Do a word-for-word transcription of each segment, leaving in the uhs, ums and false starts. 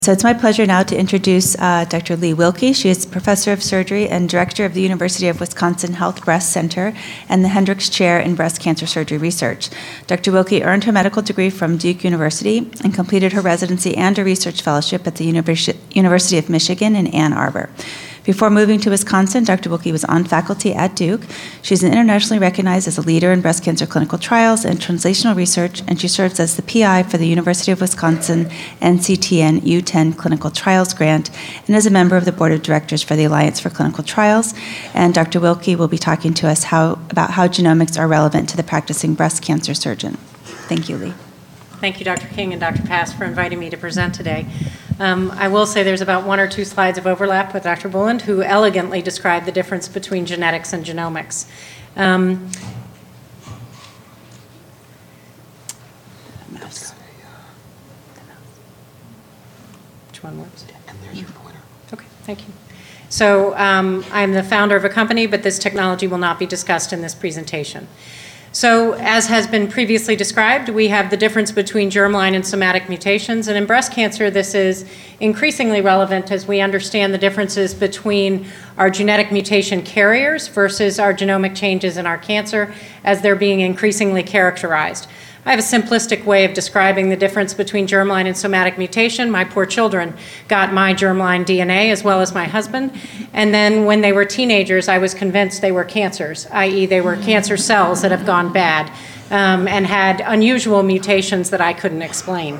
So it's my pleasure now to introduce uh, Doctor Lee Wilkie. She is Professor of Surgery and Director of the University of Wisconsin Health Breast Center and the Hendricks Chair in Breast Cancer Surgery Research. Doctor Wilkie earned her medical degree from Duke University and completed her residency and a research fellowship at the Univers- University of Michigan in Ann Arbor. Before moving to Wisconsin, Doctor Wilkie was on faculty at Duke. She's internationally recognized as a leader in breast cancer clinical trials and translational research, and she serves as the P I for the University of Wisconsin N C T N U ten Clinical Trials Grant, and is a member of the Board of Directors for the Alliance for Clinical Trials. And Doctor Wilkie will be talking to us how, about how genomics are relevant to the practicing breast cancer surgeon. Thank you, Lee. Thank you, Doctor King and Doctor Pass, for inviting me to present today. Um, I will say there's about one or two slides of overlap with Doctor Bulland, who elegantly described the difference between genetics and genomics. Um, which one works? And there's your pointer. Okay, thank you. So um, I'm the founder of a company, but this technology will not be discussed in this presentation. So as has been previously described, we have the difference between germline and somatic mutations. And in breast cancer, this is increasingly relevant as we understand the differences between our genetic mutation carriers versus our genomic changes in our cancer as they're being increasingly characterized. I have a simplistic way of describing the difference between germline and somatic mutation. My poor children got my germline D N A as well as my husband. And then when they were teenagers, I was convinced they were cancers, that is they were cancer cells that have gone bad um, and had unusual mutations that I couldn't explain.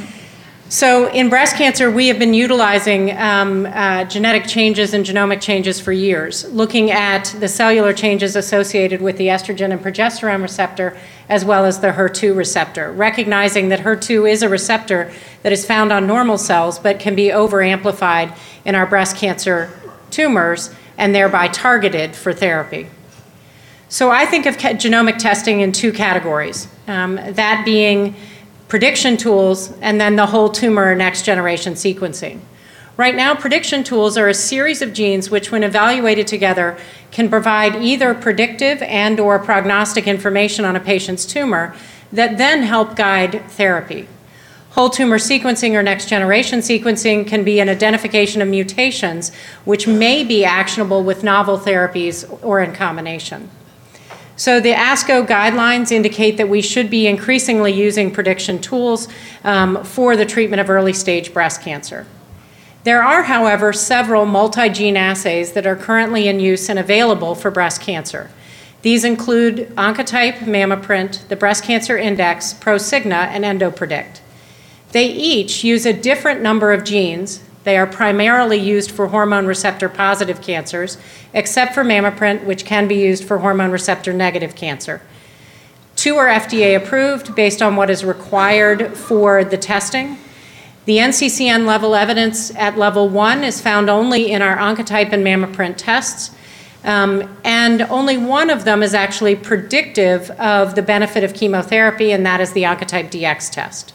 So in breast cancer, we have been utilizing um, uh, genetic changes and genomic changes for years, looking at the cellular changes associated with the estrogen and progesterone receptor, as well as the H E R two receptor, recognizing that H E R two is a receptor that is found on normal cells, but can be over-amplified in our breast cancer tumors and thereby targeted for therapy. So I think of genomic testing in two categories, um, that being prediction tools, and then the whole tumor next generation sequencing. Right now, prediction tools are a series of genes which, when evaluated together, can provide either predictive and or prognostic information on a patient's tumor that then help guide therapy. Whole tumor sequencing or next generation sequencing can be an identification of mutations which may be actionable with novel therapies or in combination. So the ASCO guidelines indicate that we should be increasingly using prediction tools um, for the treatment of early stage breast cancer. There are, however, several multi-gene assays that are currently in use and available for breast cancer. These include Oncotype, MammaPrint, the Breast Cancer Index, Prosigna, and EndoPredict. They each use a different number of genes. They are primarily used for hormone receptor positive cancers, except for MammaPrint, which can be used for hormone receptor negative cancer. Two are F D A approved based on what is required for the testing. The N C C N level evidence at level one is found only in our Oncotype and MammaPrint tests, um, and only one of them is actually predictive of the benefit of chemotherapy, and that is the Oncotype D X test.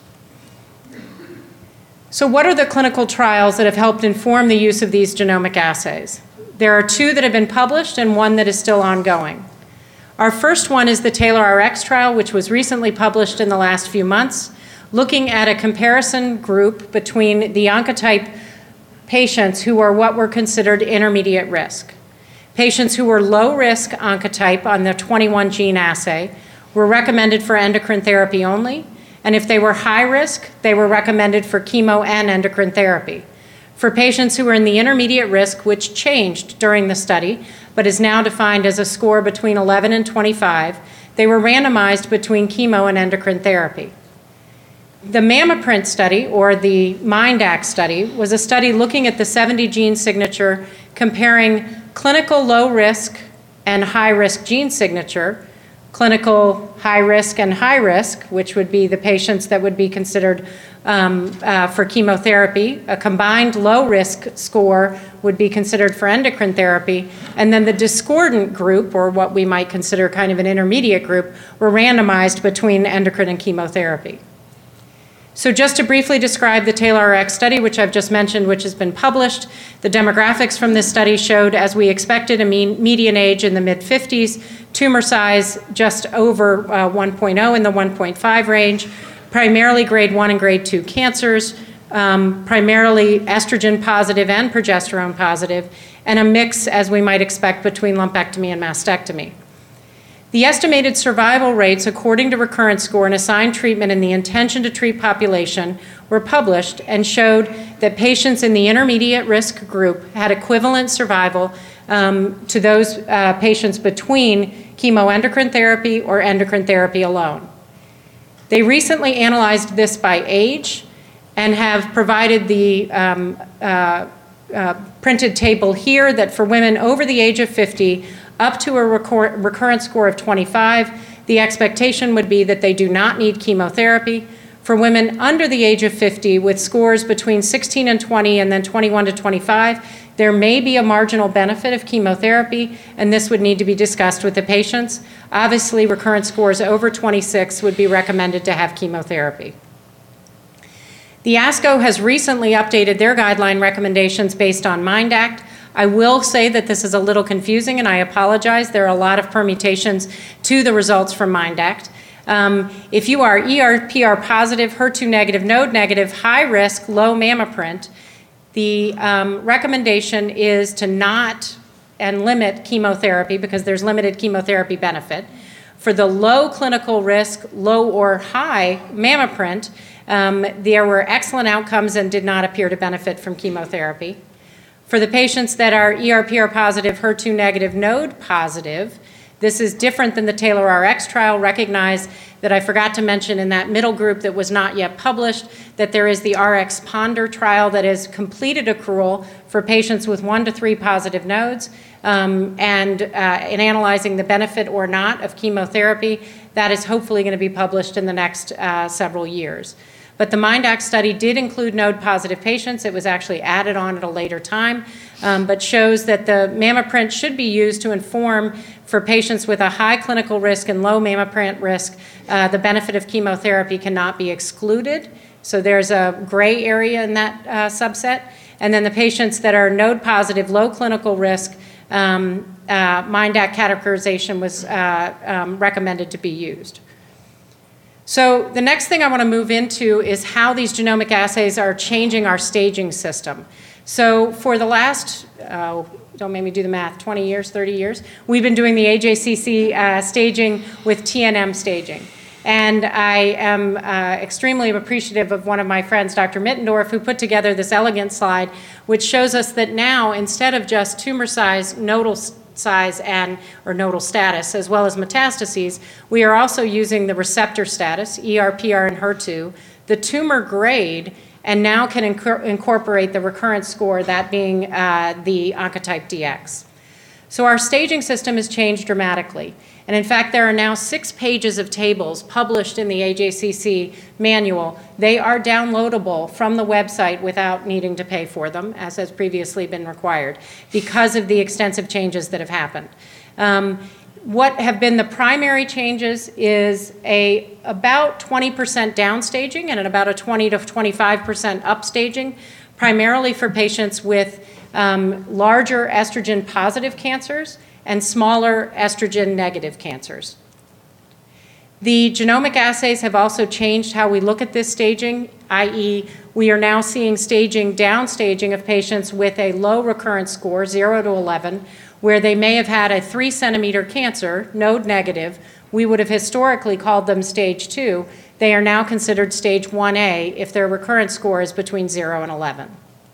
So what are the clinical trials that have helped inform the use of these genomic assays? There are two that have been published and one that is still ongoing. Our first one is the TAILOR-R X trial, which was recently published in the last few months, looking at a comparison group between the Oncotype patients who are what were considered intermediate risk. Patients who were low risk Oncotype on the twenty-one gene assay were recommended for endocrine therapy only, and if they were high risk, they were recommended for chemo and endocrine therapy. For patients who were in the intermediate risk, which changed during the study, but is now defined as a score between eleven and twenty-five, they were randomized between chemo and endocrine therapy. The MammaPrint study, or the MINDAX study, was a study looking at the seventy gene signature, comparing clinical low risk and high risk gene signature, clinical high risk and high risk, which would be the patients that would be considered um, uh, for chemotherapy. A combined low risk score would be considered for endocrine therapy. And then the discordant group, or what we might consider kind of an intermediate group, were randomized between endocrine and chemotherapy. So just to briefly describe the TAILOR-R X study, which I've just mentioned, which has been published, the demographics from this study showed, as we expected, a mean, median age in the mid fifties, tumor size just over uh, one point zero in the one point five range, primarily grade one and grade two cancers, uh, um, primarily estrogen positive and progesterone positive, and a mix, as we might expect, between lumpectomy and mastectomy. The estimated survival rates according to recurrence score and assigned treatment in the intention to treat population were published and showed that patients in the intermediate risk group had equivalent survival um, to those uh, patients between chemoendocrine therapy or endocrine therapy alone. They recently analyzed this by age and have provided the um, uh, uh, printed table here that for women over the age of fifty, up to a recur recurrence score of twenty-five, the expectation would be that they do not need chemotherapy. For women under the age of fifty with scores between sixteen and twenty and then twenty-one to twenty-five, there may be a marginal benefit of chemotherapy, and this would need to be discussed with the patients. Obviously, recurrence scores over twenty-six would be recommended to have chemotherapy. The ASCO has recently updated their guideline recommendations based on MIND-ACT. I will say that this is a little confusing, and I apologize. There are a lot of permutations to the results from MIND-ACT. Um, if you are E R P R positive, H E R two negative, node negative, high risk, low mammaprint, the um, recommendation is to not and limit chemotherapy because there's limited chemotherapy benefit. For the low clinical risk, low or high mammaprint, um, there were excellent outcomes and did not appear to benefit from chemotherapy. For the patients that are E R P R positive, H E R two negative, node positive, this is different than the Taylor R X trial. Recognize that I forgot to mention in that middle group that was not yet published that there is the R X Ponder trial that has completed accrual for patients with one to three positive nodes, um, and uh, in analyzing the benefit or not of chemotherapy, that is hopefully going to be published in the next uh, several years. But the MIND-ACT study did include node-positive patients. It was actually added on at a later time, um, but shows that the mammaprint should be used to inform for patients with a high clinical risk and low mammaprint risk. Uh, the benefit of chemotherapy cannot be excluded. So there's a gray area in that uh, subset. And then the patients that are node-positive, low clinical risk, um, uh, MIND-ACT categorization was uh, um, recommended to be used. So the next thing I want to move into is how these genomic assays are changing our staging system. So for the last, uh, don't make me do the math, twenty years, thirty years, we've been doing the A J C C uh, staging with T N M staging. And I am uh, extremely appreciative of one of my friends, Doctor Mittendorf, who put together this elegant slide, which shows us that now, instead of just tumor size, nodal size and or nodal status, as well as metastases, we are also using the receptor status, E R P R and H E R two, the tumor grade, and now can inc incorporate the recurrence score, that being uh, the Oncotype D X. So our staging system has changed dramatically. And in fact, there are now six pages of tables published in the A J C C manual. They are downloadable from the website without needing to pay for them, as has previously been required, because of the extensive changes that have happened. Um, what have been the primary changes is a about twenty percent downstaging and about a twenty to twenty-five percent upstaging, primarily for patients with um, larger estrogen positive cancers and smaller estrogen negative cancers. The genomic assays have also changed how we look at this staging, that is we are now seeing staging, downstaging of patients with a low recurrence score, zero to eleven, where they may have had a three centimeter cancer, node negative. We would have historically called them stage two. They are now considered stage one A if their recurrence score is between zero and eleven.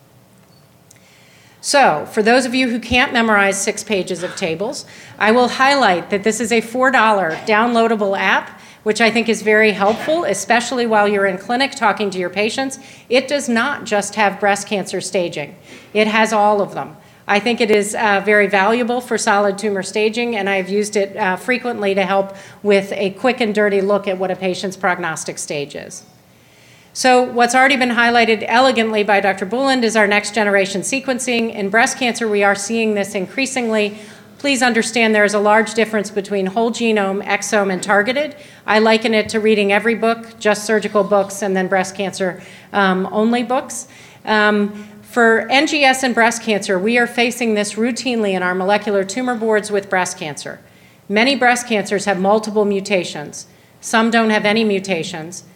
So, for those of you who can't memorize six pages of tables, I will highlight that this is a four dollar downloadable app, which I think is very helpful, especially while you're in clinic talking to your patients. It does not just have breast cancer staging. It has all of them. I think it is uh, very valuable for solid tumor staging, and I've used it uh, frequently to help with a quick and dirty look at what a patient's prognostic stage is. So what's already been highlighted elegantly by Doctor Buland is our next generation sequencing. In breast cancer, we are seeing this increasingly. Please understand there is a large difference between whole genome, exome, and targeted. I liken it to reading every book, just surgical books, and then breast cancer um, only books. Um, for N G S and breast cancer, we are facing this routinely in our molecular tumor boards with breast cancer. Many breast cancers have multiple mutations. Some don't have any mutations.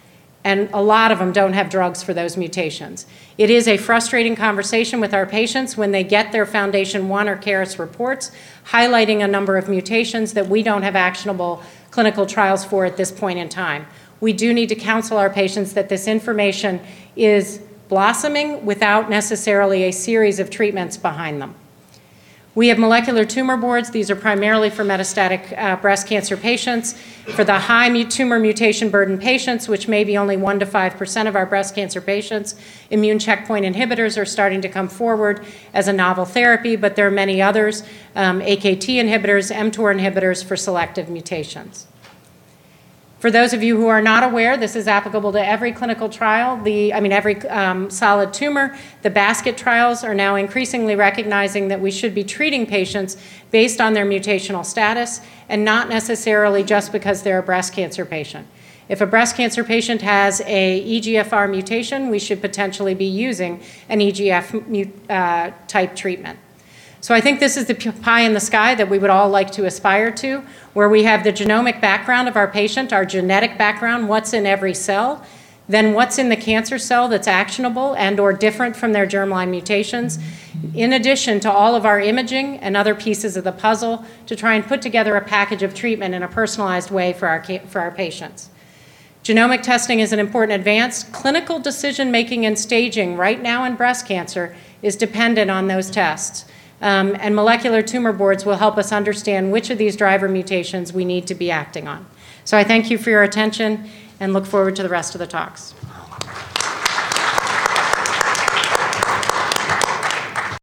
and a lot of them don't have drugs for those mutations. It is a frustrating conversation with our patients when they get their Foundation One or Caris reports highlighting a number of mutations that we don't have actionable clinical trials for at this point in time. We do need to counsel our patients that this information is blossoming without necessarily a series of treatments behind them. We have molecular tumor boards. These are primarily for metastatic uh, breast cancer patients. For the high mu- tumor mutation burden patients, which may be only one to five percent of our breast cancer patients, immune checkpoint inhibitors are starting to come forward as a novel therapy, but there are many others, um, A K T inhibitors, mTOR inhibitors for selective mutations. For those of you who are not aware, this is applicable to every clinical trial, the, I mean every um, solid tumor. The basket trials are now increasingly recognizing that we should be treating patients based on their mutational status and not necessarily just because they're a breast cancer patient. If a breast cancer patient has a E G F R mutation, we should potentially be using an E G F uh, type treatment. So I think this is the pie in the sky that we would all like to aspire to, where we have the genomic background of our patient, our genetic background, what's in every cell, then what's in the cancer cell that's actionable and or different from their germline mutations, in addition to all of our imaging and other pieces of the puzzle to try and put together a package of treatment in a personalized way for our, for our patients. Genomic testing is an important advance. Clinical decision-making and staging right now in breast cancer is dependent on those tests. Um, and molecular tumor boards will help us understand which of these driver mutations we need to be acting on. So I thank you for your attention and look forward to the rest of the talks.